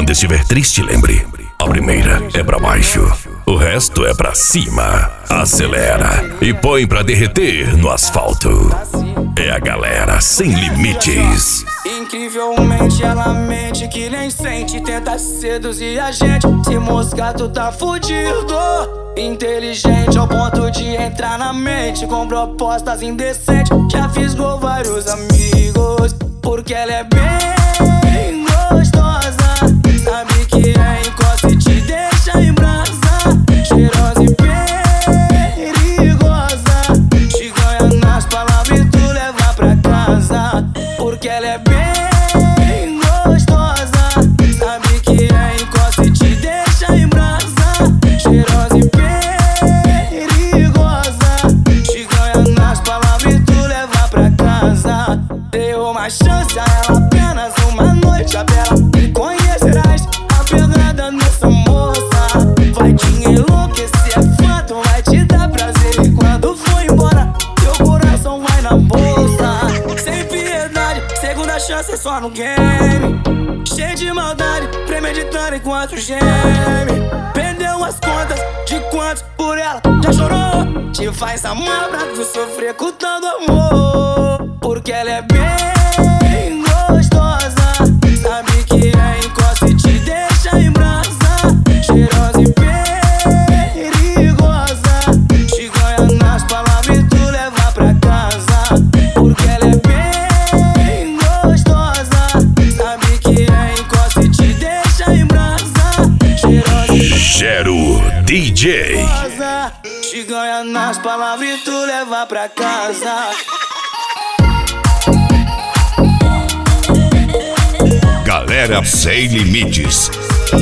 quando estiver triste, lembre: a primeira é pra baixo, o resto é pra cima. Acelera e põe pra derreter no asfalto. É a galera sem limites. Incrivelmente ela mente que nem sente, tenta seduzir a gente. Se moscar tu tá fudido. Inteligente ao ponto de entrar na mente com propostas indecentes. Já fisgou vários amigos porque ela é bem gostosa. Sabe que é encosta e te deixa em brasa. Cheirosa e perigosa. Te ganha nas palavras e tu leva pra casa. Porque ela é bem gostosa. Sabe que é encosta e te deixa em brasa. Cheirosa e perigosa. Te ganha nas palavras e tu leva pra casa. Deu uma chance a ela, apenas uma noite a bela. E conhecerás a pegada nessa moça. Vai te enlouquecer, é fato, vai te dar prazer. E quando for embora, teu coração vai na bolsa. Sem piedade, segunda chance só no game. Cheio de maldade, premeditando enquanto geme. Perdeu as contas de quantos por ela já chorou. Te faz amar pra tu sofrer com tanto amor. Porque ela é bem gostosa. Sabe que é encosta e te deixa em brasa. Cheirosa e perigosa. Te ganha nas palavras e tu leva pra casa. Porque ela é bem gostosa. Sabe que é encosta e te deixa em brasa. Cheirosa e Gero DJ. perigosa. Te ganha nas palavras e tu leva pra casa. Galera sem limites.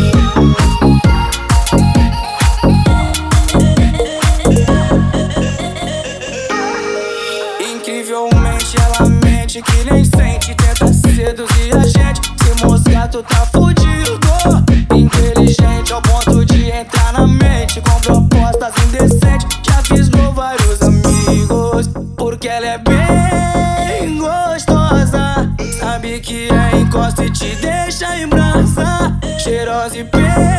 Incrivelmente ela mente que nem sente, tenta seduzir a gente. Se moscar tu tá fudido. Inteligente ao ponto de entrar na mente com propostas indecentes. Já fisgou vários amigos porque ela é bem gostosa. Sabe que é encosta e te deixa em brasa. Cheirosa e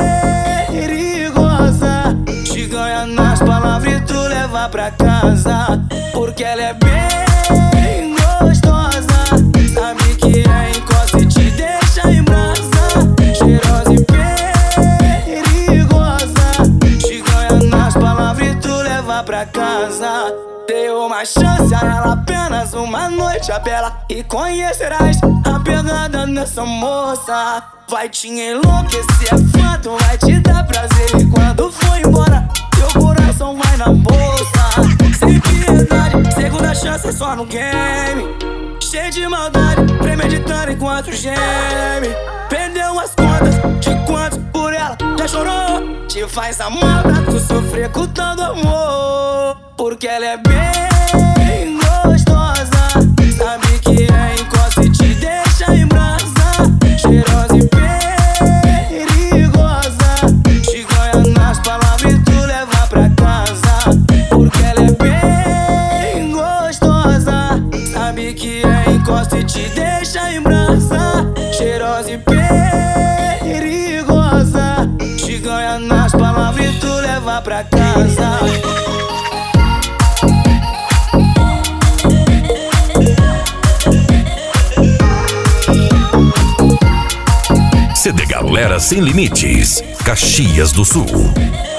perigosa. Te ganha nas palavras e tu leva pra casa. Porque ela é bem gostosa. Sabe que é encosta e te deixa em brasa. Cheirosa e perigosa. Te ganha nas palavras e tu leva pra casa. Deu uma chance a ela, apenas uma noite a bela. E conhecerás a pegada nessa moça. Vai te enlouquecer, é fato, vai te dar prazer. E quando for embora, teu coração vai na bolsa. Sem piedade, segunda chance só no game. Cheio de maldade, premeditando enquanto geme. Perdeu as contas de quantos por ela já chorou. Te faz amar pra tu sofrer com tanto amor. Porque ela é bem gostosa. Sabe que é encosta e te deixa em brasa. Cheirosa e perigosa. Te ganha nas palavras e tu leva pra casa. Porque ela é bem gostosa. Sabe que é encosta e te deixa em brasa. Cheirosa e perigosa. Te ganha nas palavras e tu leva pra casa. CD Galera Sem Limites, Caxias do Sul.